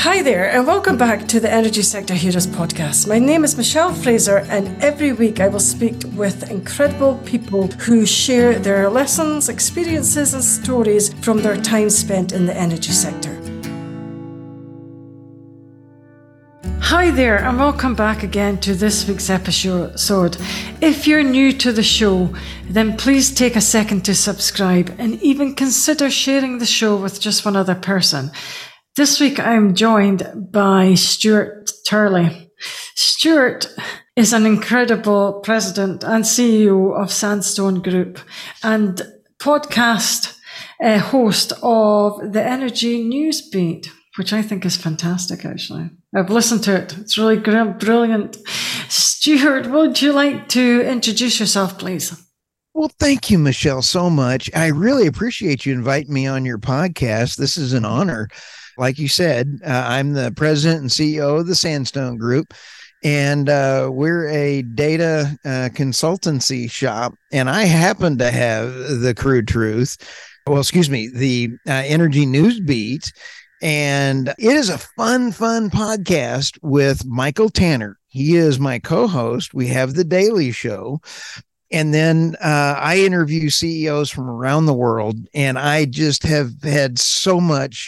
Hi there, and welcome back to the Energy Sector Heroes podcast. My name is Michelle Fraser, and every week I will speak with incredible people who share their lessons, experiences, and stories from their time spent in the energy sector. Hi there, and welcome back again to this week's episode. If you're new to the show, then please take a second to subscribe and even consider sharing the show with just one other person. This week I'm joined by Stuart Turley. Stuart is an incredible president and CEO of Sandstone Group and podcast host of the Energy Newsbeat, which I think is fantastic, actually. I've listened to it. It's really brilliant. Stuart, would you like to introduce yourself, please? Well, thank you, Michelle, so much. I really appreciate you inviting me on your podcast. This is an honor. Like you said, I'm the president and CEO of the Sandstone Group, and we're a data consultancy shop. And I happen to have the the Energy News Beat. And it is a fun podcast with Michael Tanner. He is my co-host. We have the Daily Show. And then I interview CEOs from around the world, and I just have had so much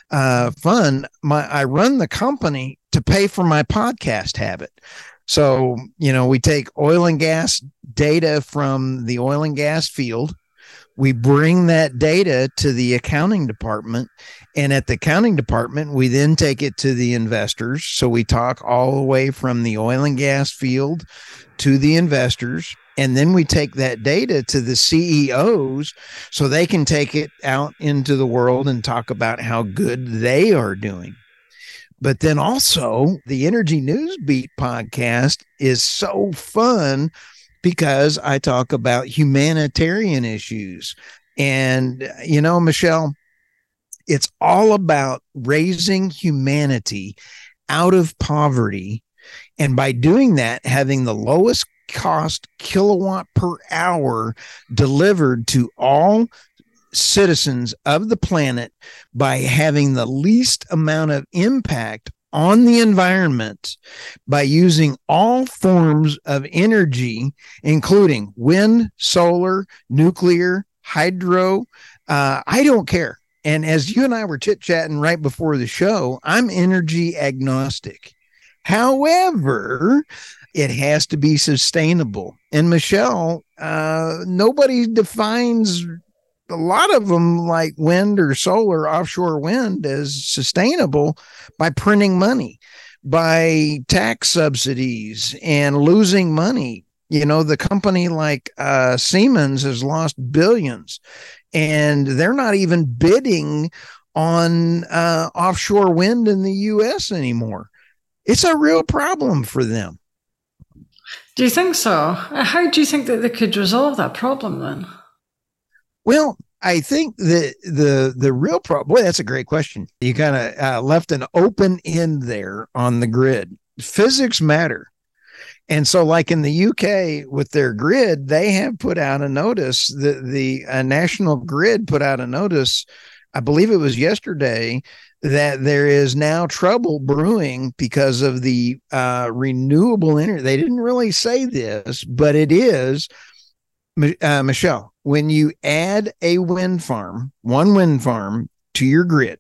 fun. I run the company to pay for my podcast habit. So, we take oil and gas data from the oil and gas field. We bring that data to the accounting department, and at the accounting department, we then take it to the investors. So we talk all the way from the oil and gas field to the investors. And then we take that data to the CEOs so they can take it out into the world and talk about how good they are doing. But then also the Energy News Beat podcast is so fun because I talk about humanitarian issues. And, Michelle, it's all about raising humanity out of poverty. And by doing that, having the lowest cost kilowatt per hour delivered to all citizens of the planet by having the least amount of impact on the environment by using all forms of energy, including wind, solar, nuclear, hydro. I don't care. And as you and I were chit-chatting right before the show, I'm energy agnostic. However, it has to be sustainable. And Michelle, nobody defines a lot of them like wind or solar, offshore wind as sustainable by printing money, by tax subsidies and losing money. The company like Siemens has lost billions, and they're not even bidding on offshore wind in the U.S. anymore. It's a real problem for them. Do you think so? How do you think that they could resolve that problem then? Well, I think the real problem, boy, that's a great question. You kind of left an open end there on the grid. Physics matter. And so like in the UK with their grid, they have put out a notice, the National Grid put out a notice, I believe it was yesterday, that there is now trouble brewing because of the renewable energy. They didn't really say this, but it is, Michelle, when you add a one wind farm to your grid,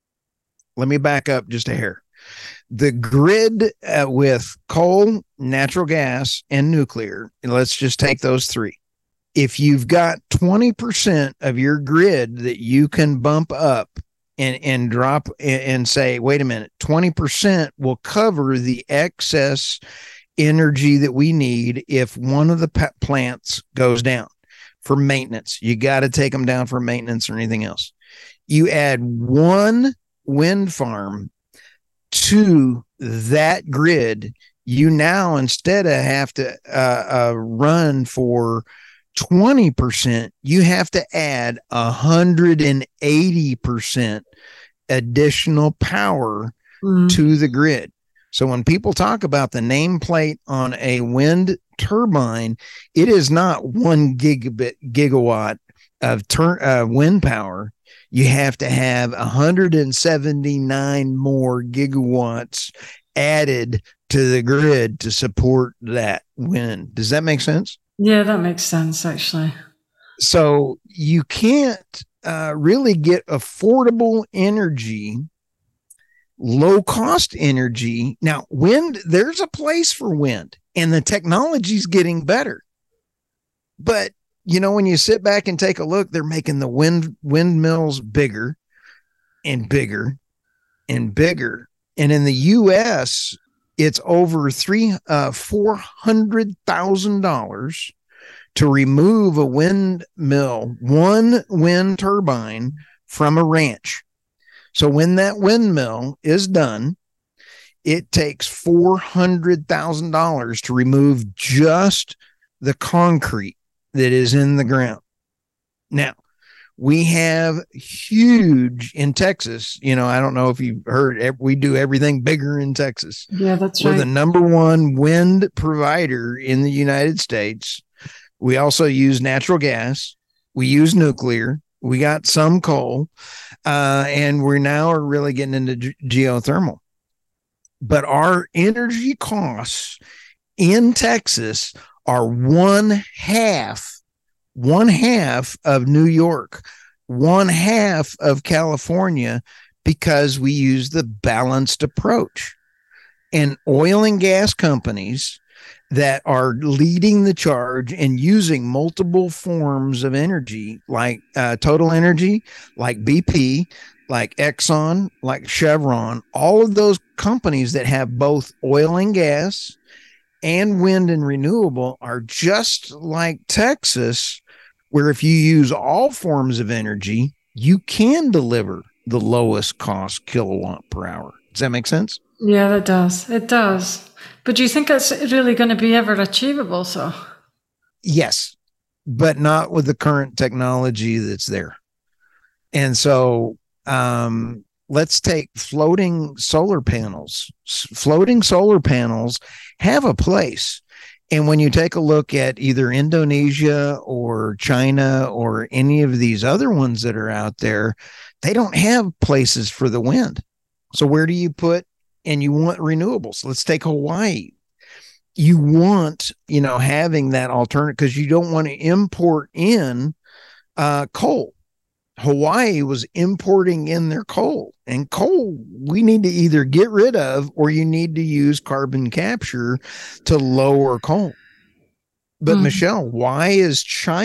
let me back up just a hair. The grid with coal, natural gas, and nuclear, and let's just take those three. If you've got 20% of your grid that you can bump up and drop and say, wait a minute, 20% will cover the excess energy that we need if one of the plants goes down for maintenance. You got to take them down for maintenance or anything else. You add one wind farm to that grid, you now, instead of have to run for 20%, you have to add 180% additional power to the grid. So when people talk about the nameplate on a wind turbine, it is not 1 gigawatt of wind power. you have to have 179 more gigawatts added to the grid to support that wind. Does that make sense? Yeah, that makes sense, actually. So you can't really get affordable energy, low cost energy. Now, wind, there's a place for wind, and the technology's getting better. But, when you sit back and take a look, they're making the windmills bigger and bigger and bigger. And in the U.S., it's over $400,000 to remove a windmill, one wind turbine from a ranch. So when that windmill is done, it takes $400,000 to remove just the concrete that is in the ground. Now, we have huge in Texas. I don't know if you've heard, we do everything bigger in Texas. Yeah, that's right. We're the number one wind provider in the United States. We also use natural gas. We use nuclear. We got some coal. And we now are really getting into geothermal. But our energy costs in Texas are one half of New York, one half of California, because we use the balanced approach. And oil and gas companies that are leading the charge and using multiple forms of energy, like Total Energy, like BP, like Exxon, like Chevron, all of those companies that have both oil and gas and wind and renewable are just like Texas, where if you use all forms of energy, you can deliver the lowest cost kilowatt per hour. Does that make sense? Yeah, that does. It does. But do you think that's really going to be ever achievable? So, yes, but not with the current technology that's there. And so, let's take floating solar panels. Floating solar panels have a place. And when you take a look at either Indonesia or China or any of these other ones that are out there, they don't have places for the wind. So where do you put, and you want renewables? Let's take Hawaii. You want, having that alternative, because you don't want to import in coal. Hawaii was importing in their coal, and coal we need to either get rid of, or you need to use carbon capture to lower coal. But Michelle, why is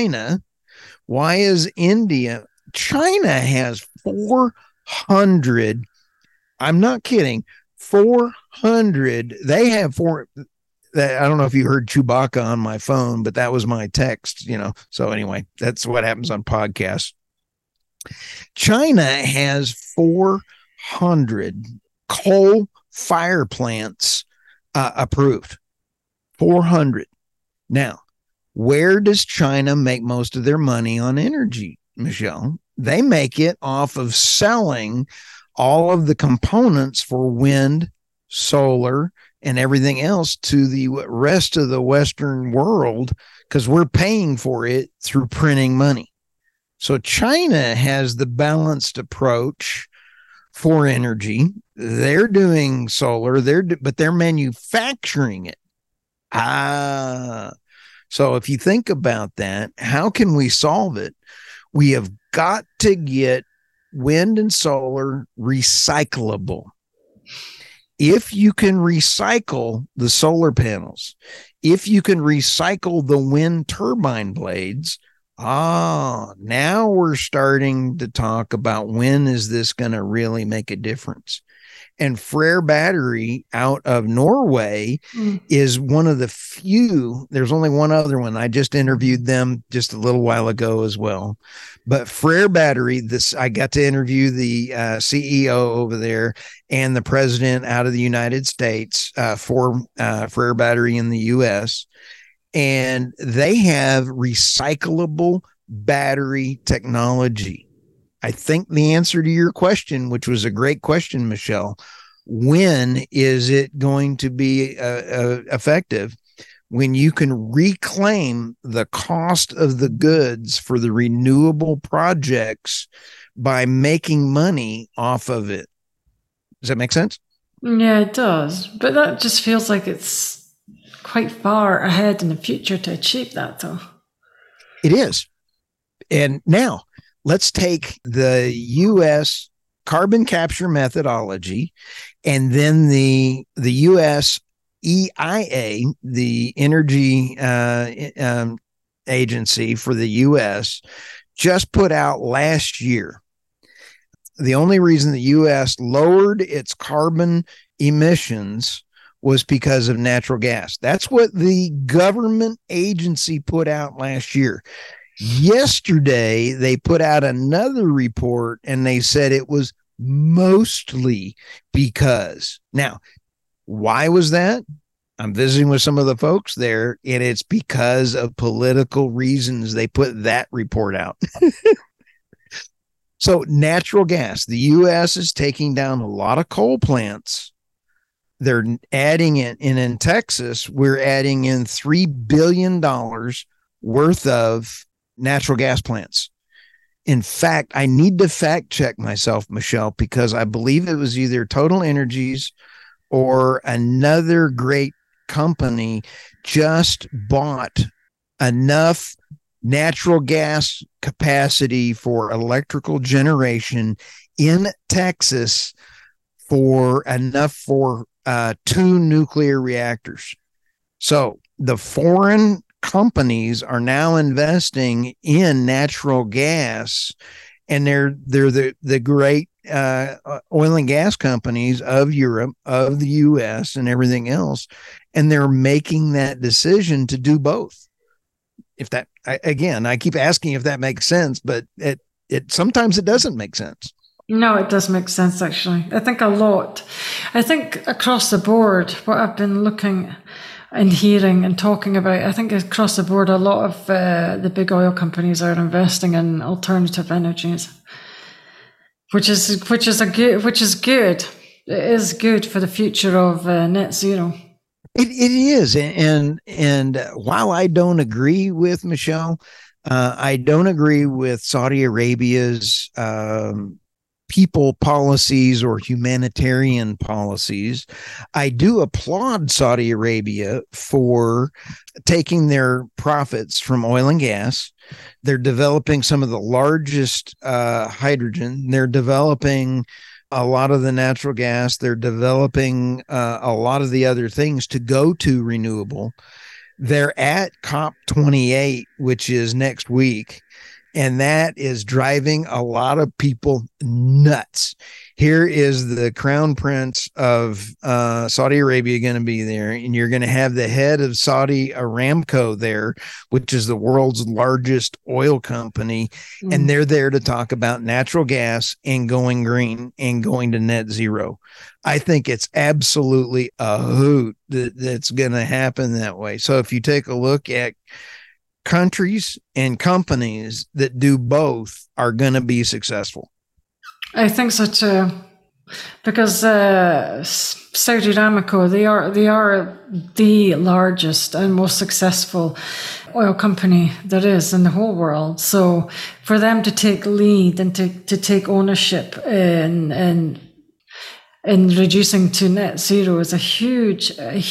India? China has 400. I'm not kidding. 400. They have four. I don't know if you heard Chewbacca on my phone, but that was my text, So anyway, that's what happens on podcasts. China has 400 coal fire plants approved. 400. Now, where does China make most of their money on energy, Michelle? They make it off of selling all of the components for wind, solar, and everything else to the rest of the Western world, because we're paying for it through printing money. So China has the balanced approach for energy. They're doing solar, but they're manufacturing it. So if you think about that, how can we solve it? We have got to get wind and solar recyclable. If you can recycle the solar panels, if you can recycle the wind turbine blades, now we're starting to talk about when is this going to really make a difference. And Freyr Battery out of Norway is one of the few. There's only one other one. I just interviewed them just a little while ago as well. But Freyr Battery, I got to interview the CEO over there and the president out of the United States for Freyr Battery in the U.S. And they have recyclable battery technology. I think the answer to your question, which was a great question, Michelle, when is it going to be effective? When you can reclaim the cost of the goods for the renewable projects by making money off of it. Does that make sense? Yeah, it does. But that just feels like it's quite far ahead in the future to achieve that, though. It is. And now let's take the U.S. carbon capture methodology and then the U.S. EIA, the energy agency for the U.S., just put out last year. The only reason the U.S. lowered its carbon emissions was because of natural gas. That's what the government agency put out last year. Yesterday, they put out another report and they said it was mostly because. Now, why was that? I'm visiting with some of the folks there, and it's because of political reasons they put that report out. So natural gas, the U.S. is taking down a lot of coal plants. They're adding it in Texas. We're adding in $3 billion worth of natural gas plants. In fact, I need to fact check myself, Michelle, because I believe it was either Total Energies or another great company just bought enough natural gas capacity for electrical generation in Texas for enough for 2 nuclear reactors. So the foreign companies are now investing in natural gas, and they're the great oil and gas companies of Europe, of the US, and everything else, and they're making that decision to do both. If that, I keep asking if that makes sense, but it sometimes it doesn't make sense. No, it does make sense, actually. I think a lot. I think across the board, what I've been looking and hearing and talking about, I think across the board, a lot of the big oil companies are investing in alternative energies, which is good. It is good for the future of net zero. It is, and while I don't agree with Michelle, I don't agree with Saudi Arabia's people policies or humanitarian policies. I do applaud Saudi Arabia for taking their profits from oil and gas. They're developing some of the largest hydrogen. They're developing a lot of the natural gas. They're developing a lot of the other things to go to renewable. They're at COP28, which is next week, and that is driving a lot of people nuts. Here is the crown prince of Saudi Arabia going to be there, and you're going to have the head of Saudi Aramco there, which is the world's largest oil company, and they're there to talk about natural gas and going green and going to net zero. I think it's absolutely a hoot that's going to happen that way. So if you take a look at countries and companies that do both are going to be successful. I think so too, because Saudi Aramco, they are the largest and most successful oil company there is in the whole world. So for them to take lead and to take ownership in reducing to net zero is a huge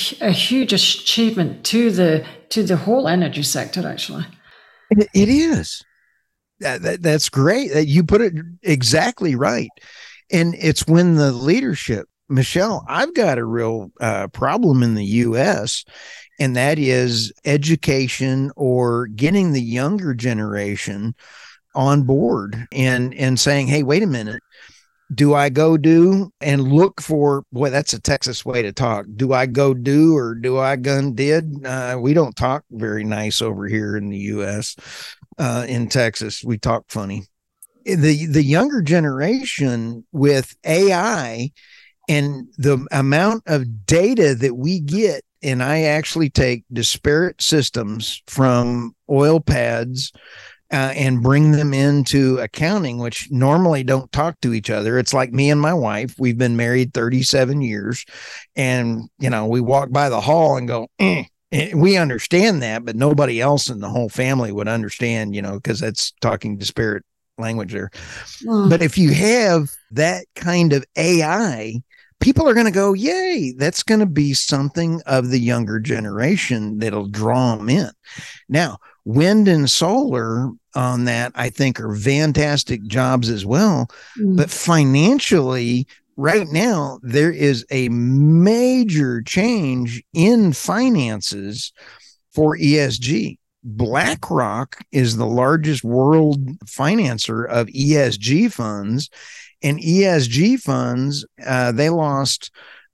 achievement to the whole energy sector. Actually, it is. That's great. You put it exactly right. And it's when the leadership, Michelle, I've got a real problem in the U.S., and that is education or getting the younger generation on board and saying, hey, wait a minute. Do I go do and look for, boy, that's a Texas way to talk. Do I go do or do I gun did? We don't talk very nice over here in the U.S. In Texas, we talk funny. The younger generation with AI and the amount of data that we get, and I actually take disparate systems from oil pads and bring them into accounting, which normally don't talk to each other. It's like me and my wife. We've been married 37 years, and we walk by the hall and go, eh. We understand that, but nobody else in the whole family would understand, because that's talking disparate language there. Mm. But if you have that kind of AI, people are going to go, yay, that's going to be something of the younger generation that'll draw them in. Now, wind and solar on that, I think, are fantastic jobs as well. But financially, right now, there is a major change in finances for ESG. BlackRock is the largest world financer of ESG funds, and ESG funds, they lost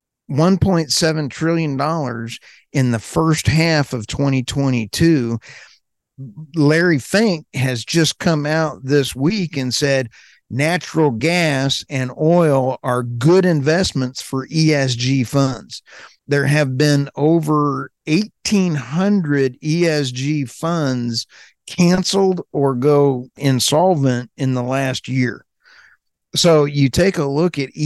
$1.7 trillion in the first half of 2022. Larry Fink has just come out this week and said natural gas and oil are good investments for ESG funds. There have been over 1,800 ESG funds canceled or go insolvent in the last year. So you take a look at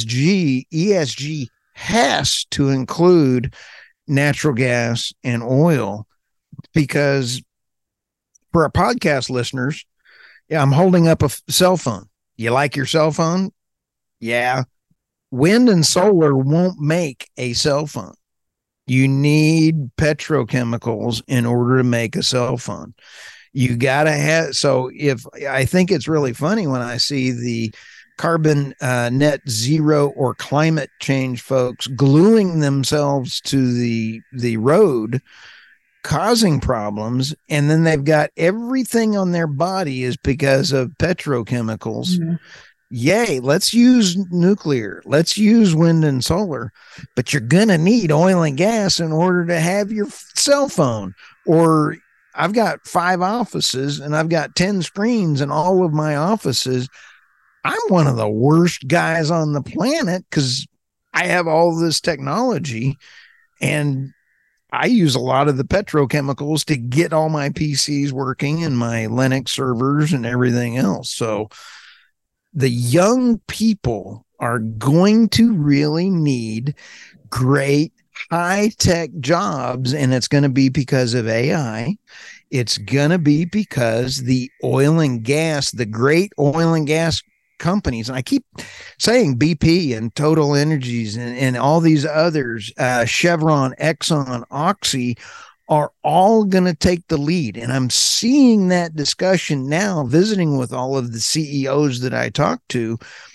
ESG has to include natural gas and oil, because for our podcast listeners, yeah, I'm holding up a cell phone. You like your cell phone? Yeah. Wind and solar won't make a cell phone. You need petrochemicals in order to make a cell phone. You got to have, so if I think it's really funny when I see the carbon net zero or climate change folks gluing themselves to the road, causing problems, and then they've got everything on their body is because of petrochemicals. Mm-hmm. Yay, let's use nuclear, let's use wind and solar, but you're gonna need oil and gas in order to have your cell phone. Or I've got 5 offices and I've got 10 screens in all of my offices. I'm one of the worst guys on the planet because I have all this technology and I use a lot of the petrochemicals to get all my PCs working and my Linux servers and everything else. So the young people are going to really need great high-tech jobs, and it's going to be because of AI. It's going to be because the oil and gas, the great oil and gas companies, and I keep saying BP and Total Energies and all these others, Chevron, Exxon, Oxy, are all going to take the lead. And I'm seeing that discussion now, visiting with all of the CEOs that I talk to.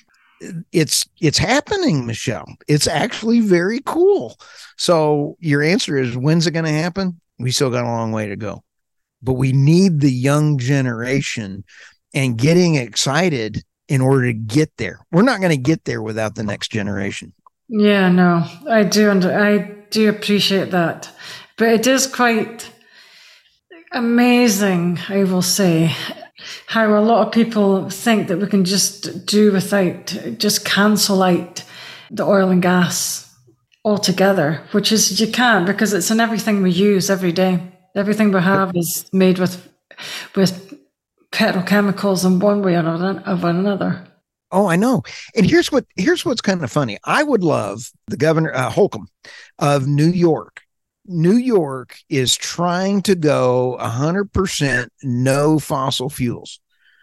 It's happening, Michelle. It's actually very cool. So your answer is, when's it going to happen? We still got a long way to go, but we need the young generation and getting excited in order to get there. We're not going to get there without the next generation. Yeah, no, I do appreciate that. But it is quite amazing, I will say, how a lot of people think that we can just do without, just cancel out the oil and gas altogether, which is, you can't, because it's in everything we use every day. Everything we have is made with petrochemicals in one way or another. Oh, I know. And here's what's kind of funny. I would love the governor, Holcomb of New York. New York is trying to go 100% no fossil fuels.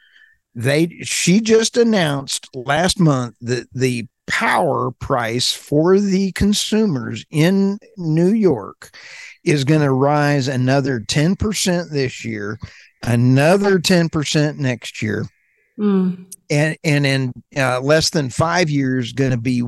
She just announced last month that the power price for the consumers in New York is going to rise another 10% this year, another 10% next year. And in less than 5 years, going to be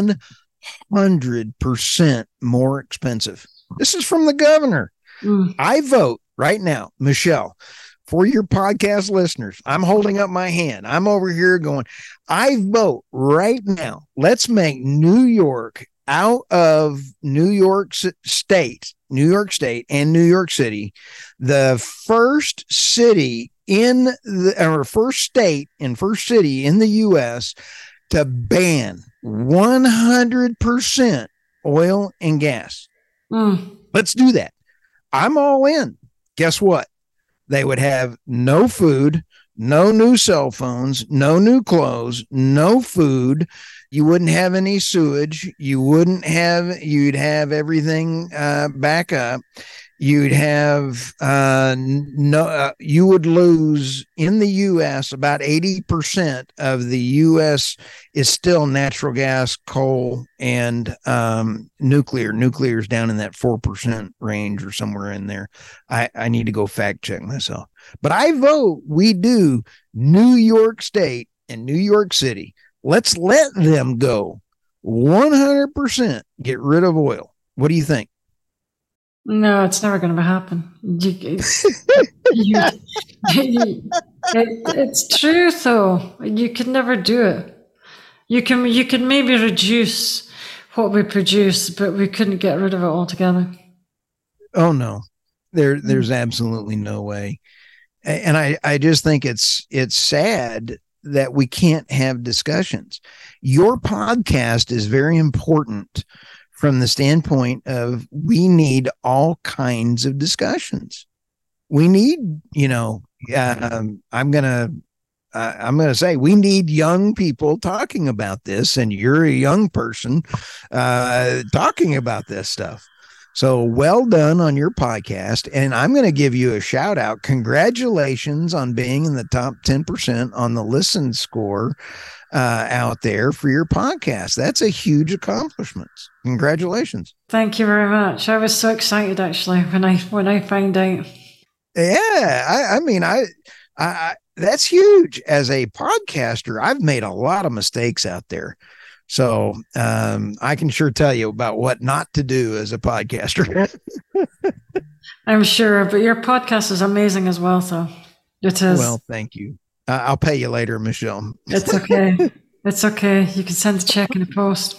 100% more expensive. This is from the governor. I vote right now, Michelle, for your podcast listeners. I'm holding up my hand. I'm over here going, I vote right now. Let's make New York, out of New York State and New York City, the first city first state and first city in the U.S. to ban 100% oil and gas. Let's do that. I'm all in. Guess what? They would have no food, no new cell phones, no new clothes, no food. You wouldn't have any sewage. You'd have everything back up. You'd have you would lose in the U.S. about 80% of the U.S. is still natural gas, coal, and nuclear. Nuclear is down in that 4% range or somewhere in there. I need to go fact check myself, but I vote we do New York State and New York City. Let's let them go 100%. Get rid of oil. What do you think? No, it's never going to happen. It's true, though. You could never do it. You can maybe reduce what we produce, but we couldn't get rid of it altogether. Oh no, there's absolutely no way. And I just think it's sad that we can't have discussions. Your podcast is very important from the standpoint of we need all kinds of discussions. We need, I'm going to say we need young people talking about this, and you're a young person talking about this stuff. So well done on your podcast. And I'm going to give you a shout out. Congratulations on being in the top 10% on the listen score out there for your podcast. That's a huge accomplishment. Congratulations. Thank you very much. I was so excited actually when I found out. Yeah. I mean, that's huge. As a podcaster, I've made a lot of mistakes out there. So I can sure tell you about what not to do as a podcaster. I'm sure, but your podcast is amazing as well. So it is. Well, thank you. I'll pay you later, Michelle. It's okay. It's okay. You can send a check in the post.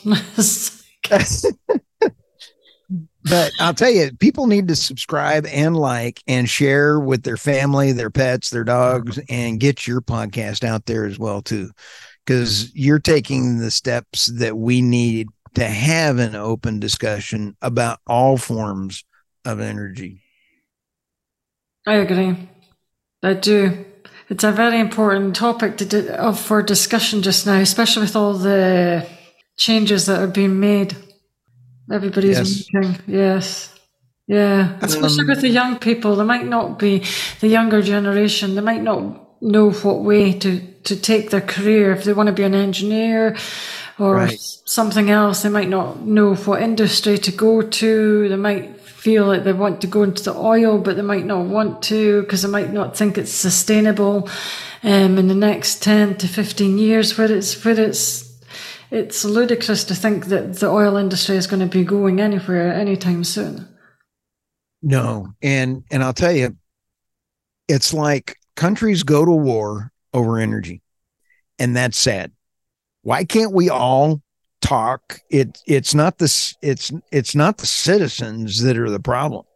But I'll tell you, people need to subscribe and like and share with their family, their pets, their dogs, and get your podcast out there as well, too. Because you're taking the steps that we need to have an open discussion about all forms of energy. I agree. I do. It's a very important topic for discussion just now, especially with all the changes that are being made. Everybody's making, yes. Yeah, especially with the young people. They might not be the younger generation. They might not know what way to take their career. If they want to be an engineer or something else, they might not know what industry to go to. They might feel like they want to go into the oil, but they might not want to because they might not think it's sustainable in the next 10 to 15 years, where it's ludicrous to think that the oil industry is going to be going anywhere anytime soon. No. And I'll tell you, it's like countries go to war over energy, and that's sad. Why can't we all talk? It's not the citizens that are the problem.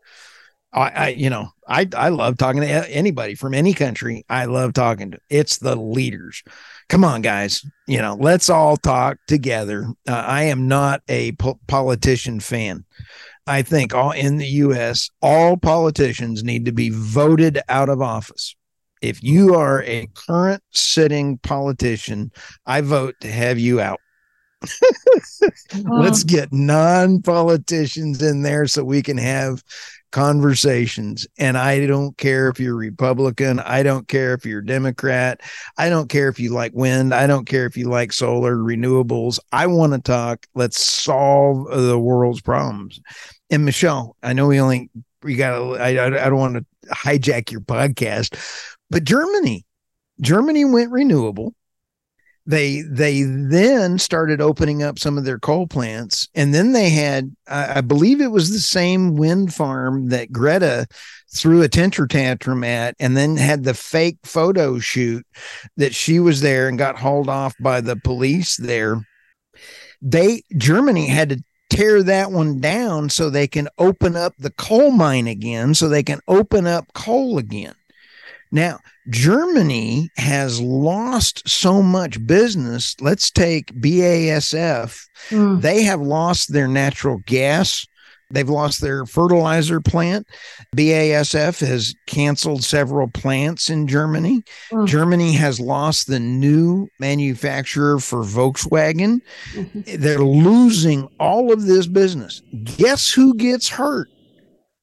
I love talking to anybody from any country. I love talking to. It's the leaders. Come on, guys. Let's all talk together. I am not a politician fan. I think in the U.S., all politicians need to be voted out of office. If you are a current sitting politician, I vote to have you out. Let's get non-politicians in there so we can have conversations. And I don't care if you're Republican. I don't care if you're Democrat. I don't care if you like wind. I don't care if you like solar, renewables. I want to talk. Let's solve the world's problems. And Michelle, I know I don't want to hijack your podcast, but Germany went renewable. They then started opening up some of their coal plants, and then they had, I believe it was the same wind farm that Greta threw a temper tantrum at, and then had the fake photo shoot that she was there and got hauled off by the police there. Germany had to tear that one down so they can open up the coal mine again, so they can open up coal again. Now, Germany has lost so much business. Let's take BASF. They have lost their natural gas. They've lost their fertilizer plant. BASF has canceled several plants in Germany. Germany has lost the new manufacturer for Volkswagen. They're losing all of this business. Guess who gets hurt?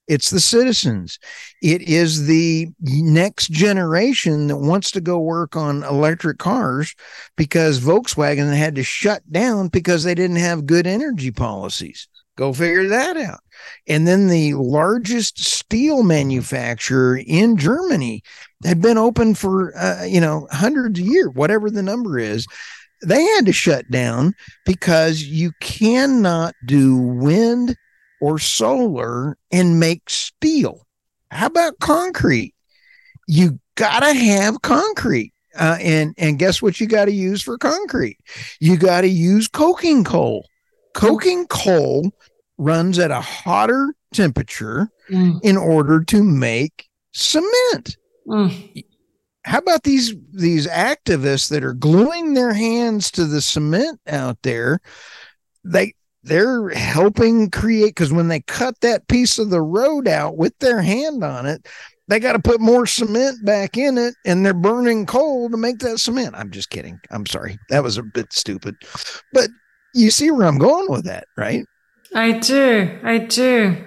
It's the citizens. It is the next generation that wants to go work on electric cars because Volkswagen had to shut down because they didn't have good energy policies. Go figure that out. And then the largest steel manufacturer in Germany had been open for, hundreds of years, whatever the number is. They had to shut down because you cannot do wind or solar and make steel. How about concrete? You gotta have concrete. And guess what you got to use for concrete? You got to use coking coal. Coking coal runs at a hotter temperature in order to make cement. How about these activists that are gluing their hands to the cement out there? They're helping create, because when they cut that piece of the road out with their hand on it, they got to put more cement back in it, and they're burning coal to make that cement. I'm just kidding. I'm sorry. That was a bit stupid. But you see where I'm going with that, right? I do.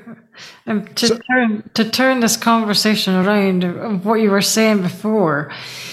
To turn this conversation around of what you were saying before,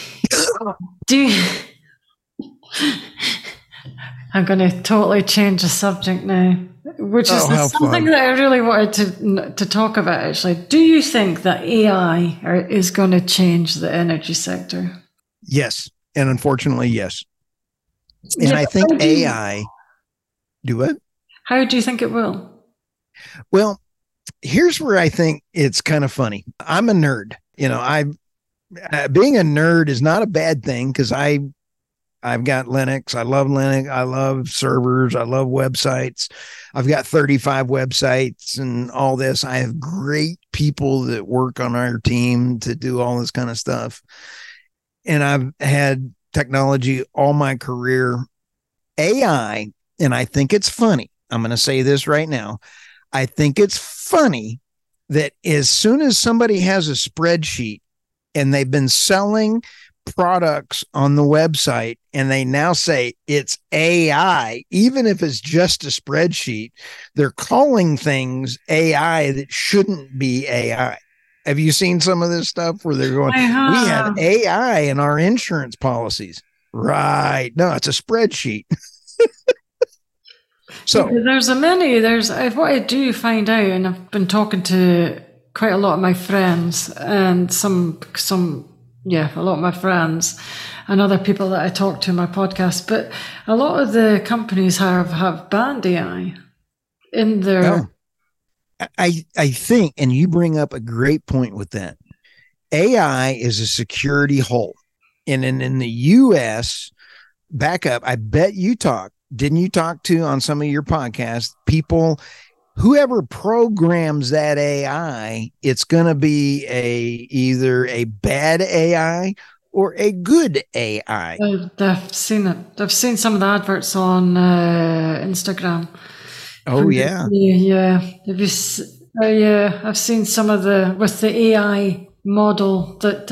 I'm going to totally change the subject now, which is something that I really wanted to talk about, actually. Do you think that AI is going to change the energy sector? Yes. And unfortunately, yes. And I think AI... Do it? How do you think it will? Well, here's where I think it's kind of funny. I'm a nerd. Being a nerd is not a bad thing because I've got Linux. I love Linux. I love servers. I love websites. I've got 35 websites and all this. I have great people that work on our team to do all this kind of stuff. And I've had technology all my career. AI, and I think it's funny. I'm going to say this right now. I think it's funny that as soon as somebody has a spreadsheet and they've been selling products on the website and they now say it's AI, even if it's just a spreadsheet, they're calling things AI that shouldn't be AI. Have you seen some of this stuff where they're going, we have AI in our insurance policies? Right. No, it's a spreadsheet. So what I do find out, and I've been talking to quite a lot of my friends and a lot of my friends and other people that I talk to in my podcast, but a lot of the companies have banned AI in their... I think, and you bring up a great point with that, AI is a security hole. And in the U.S., back up, I bet didn't you talk to on some of your podcasts, people, whoever programs that AI, it's going to be either a bad AI or a good AI. I've seen it. I've seen some of the adverts on Instagram. Oh, yeah. Yeah. I've seen some of with the AI model that,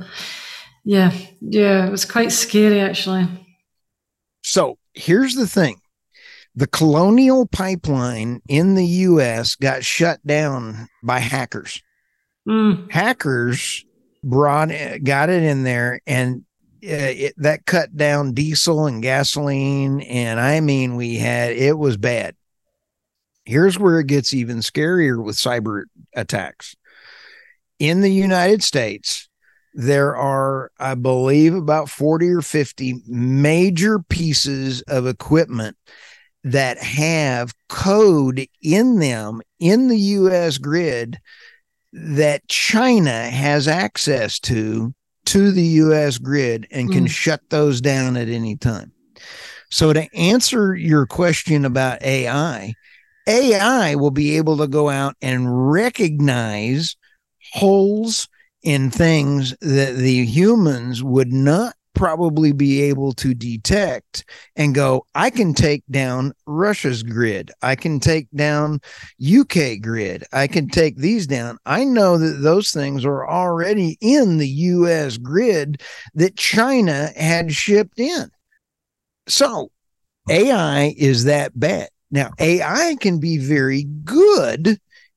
it was quite scary, actually. So here's the thing. The Colonial Pipeline in the U.S. got shut down by hackers. Hackers got it in there, and that cut down diesel and gasoline. And I mean, it was bad. Here's where it gets even scarier with cyber attacks. In the United States, there are, I believe, about 40 or 50 major pieces of equipment that have code in them in the U.S. grid that China has access to the U.S. grid and can shut those down at any time. So to answer your question about AI will be able to go out and recognize holes in things that the humans would not probably be able to detect and go, I can take down Russia's grid. I can take down UK grid. I can take these down. I know that those things are already in the US grid that China had shipped in. So AI is that bad. Now, AI can be very good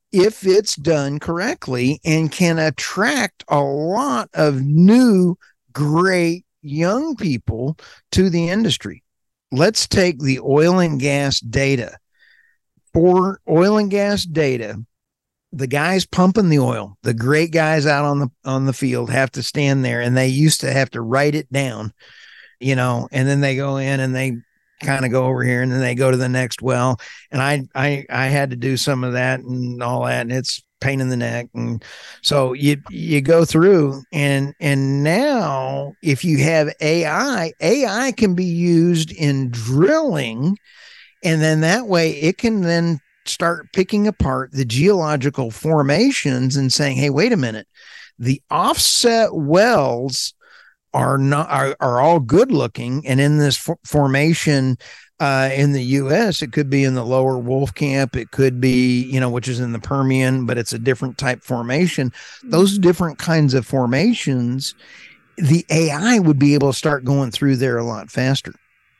if it's done correctly and can attract a lot of new, great young people to the industry. Let's take the oil and gas data. For oil and gas data, the guys pumping the oil, the great guys out on the field have to stand there, and they used to have to write it down, and then they go in and they kind of go over here and then they go to the next well. And I had to do some of that and all that, and it's pain in the neck. And so you go through and now if you have AI can be used in drilling, and then that way it can then start picking apart the geological formations and saying, hey, wait a minute, the offset wells are all good looking, and in this formation in the U.S., it could be in the lower Wolfcamp, it could be which is in the Permian, but it's a different type formation. Those different kinds of formations, the AI would be able to start going through there a lot faster.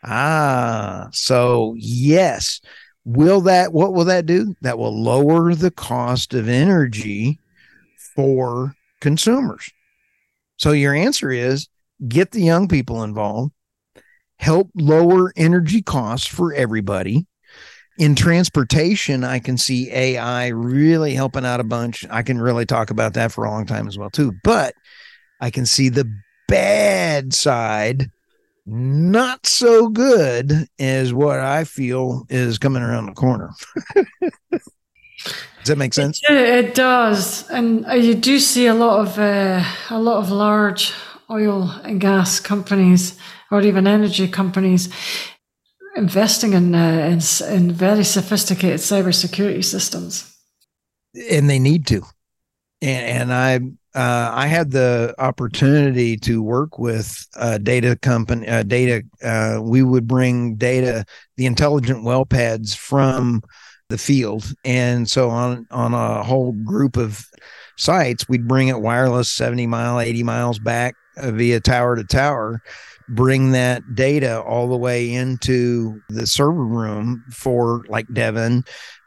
So yes, what will that do? That will lower the cost of energy for consumers. So your answer is get the young people involved, help lower energy costs for everybody. In transportation, I can see AI really helping out a bunch. I can really talk about that for a long time as well, too. But I can see the bad side, not so good as what I feel is coming around the corner. Does that make sense? It does, and you do see a lot of large oil and gas companies, or even energy companies, investing in very sophisticated cybersecurity systems, and they need to. And I had the opportunity to work with a data company. We would bring data, the intelligent well pads from the field, and so on a whole group of sites, we'd bring it wireless 70 mile, 80 miles back via tower to tower, bring that data all the way into the server room for like Devon,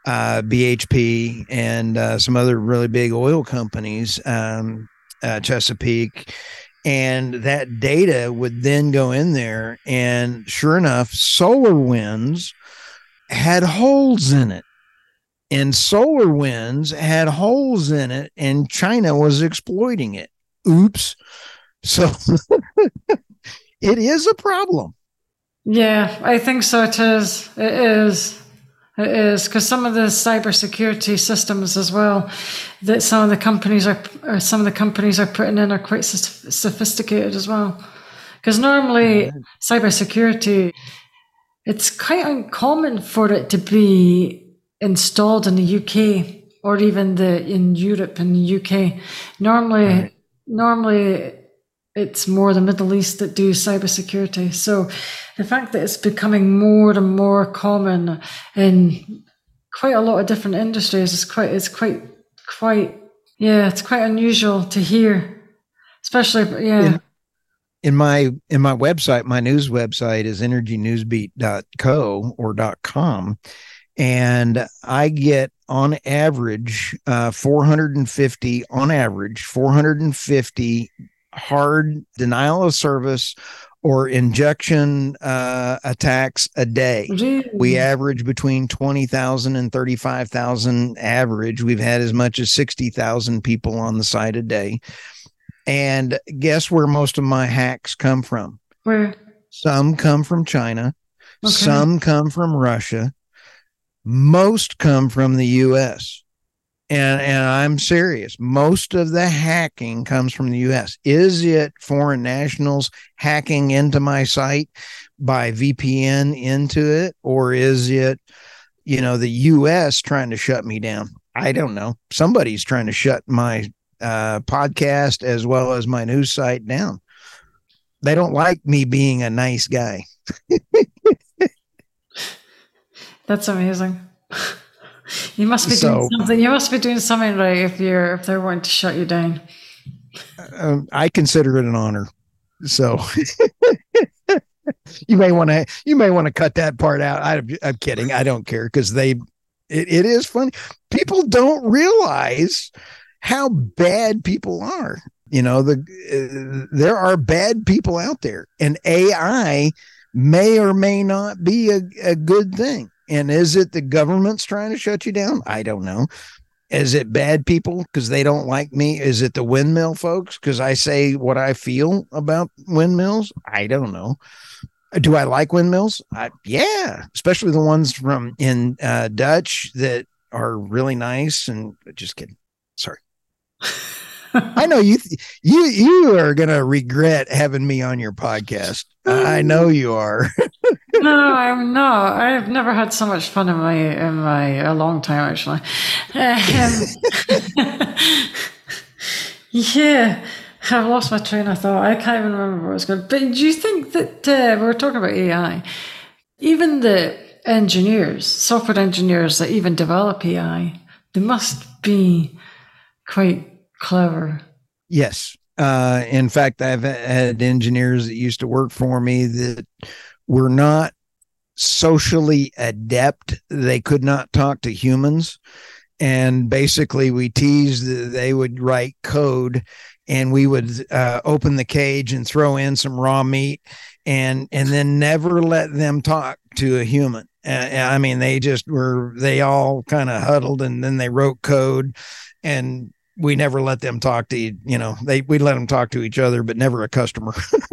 BHP, and some other really big oil companies, Chesapeake. And that data would then go in there, and sure enough, SolarWinds had holes in it. And SolarWinds had holes in it, and China was exploiting it. Oops. So it is a problem. Yeah, I think so. It is. Because some of the cybersecurity systems as well that some of the companies are putting in are quite sophisticated as well. Because normally cybersecurity, it's quite uncommon for it to be installed in the UK or even in Europe and the UK. Normally it's more the Middle East that do cybersecurity. So the fact that it's becoming more and more common in quite a lot of different industries is it's quite unusual to hear, especially In my website, my news website is energynewsbeat.co or .com. And I get on average 450 hard denial of service or injection attacks a day. Really? We average between 20,000 and 35,000 average. We've had as much as 60,000 people on the site a day. And guess where most of my hacks come from? Where? Some come from China. Okay. Some come from Russia. Most come from the U.S. And I'm serious. Most of the hacking comes from the U.S. Is it foreign nationals hacking into my site by VPN into it? Or is it, the U.S. trying to shut me down? I don't know. Somebody's trying to shut my podcast as well as my news site down. They don't like me being a nice guy. That's amazing. You must be doing something. You must be doing something right if they're wanting to shut you down. I consider it an honor. So you may want to cut that part out. I'm kidding. I don't care because they It is funny. People don't realize how bad people are. There are bad people out there, and AI may or may not be a good thing. And is it the government's trying to shut you down? I don't know. Is it bad people because they don't like me? Is it the windmill folks because I say what I feel about windmills? I don't know. Do I like windmills? Yeah, especially the ones from in Dutch that are really nice. And just kidding. Sorry. I know you are gonna regret having me on your podcast. I know you are. No, I'm not. I've never had so much fun in a long time actually. Yeah, I've lost my train of thought. I can't even remember where I was going. But do you think that we were talking about AI? Even the engineers, software engineers that even develop AI, they must be quite clever. Yes. In fact, I've had engineers that used to work for me that were not socially adept. They could not talk to humans. And basically we teased that they would write code and we would open the cage and throw in some raw meat and then never let them talk to a human. I mean, they all kind of huddled and then they wrote code, and we never let them talk to, we let them talk to each other, but never a customer.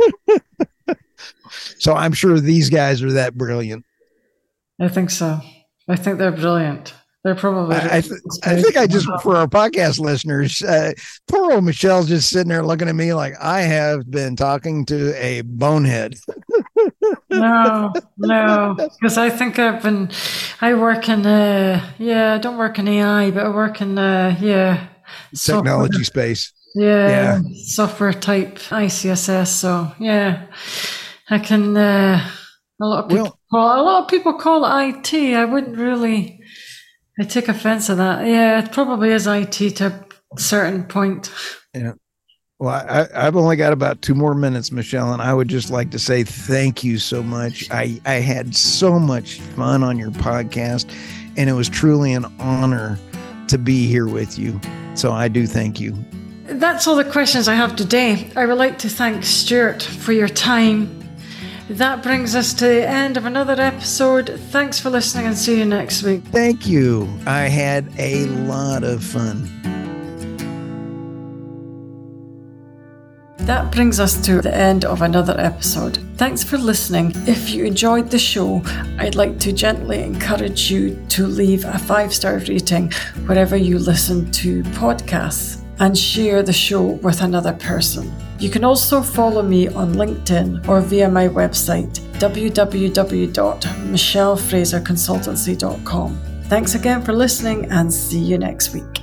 So I'm sure these guys are that brilliant. I think so. I think they're brilliant. They're probably. I think for our podcast listeners, poor old Michelle's just sitting there looking at me like I have been talking to a bonehead. No, because I think I work in, I don't work in AI, but I work in, technology space. Yeah, software type ICSS. So yeah, I can. A lot of people call it IT. I wouldn't really. I take offense to that. Yeah, it probably is IT to a certain point. Yeah. Well, I've only got about 2 more minutes, Michelle, and I would just like to say thank you so much. I had so much fun on your podcast, and it was truly an honor to be here with you. So I do thank you. That's all the questions I have today. I would like to thank Stuart for your time. That brings us to the end of another episode. Thanks for listening and see you next week. Thank you. I had a lot of fun. That brings us to the end of another episode. Thanks for listening. If you enjoyed the show, I'd like to gently encourage you to leave a 5-star rating wherever you listen to podcasts and share the show with another person. You can also follow me on LinkedIn or via my website, www.michellefraserconsultancy.com. Thanks again for listening and see you next week.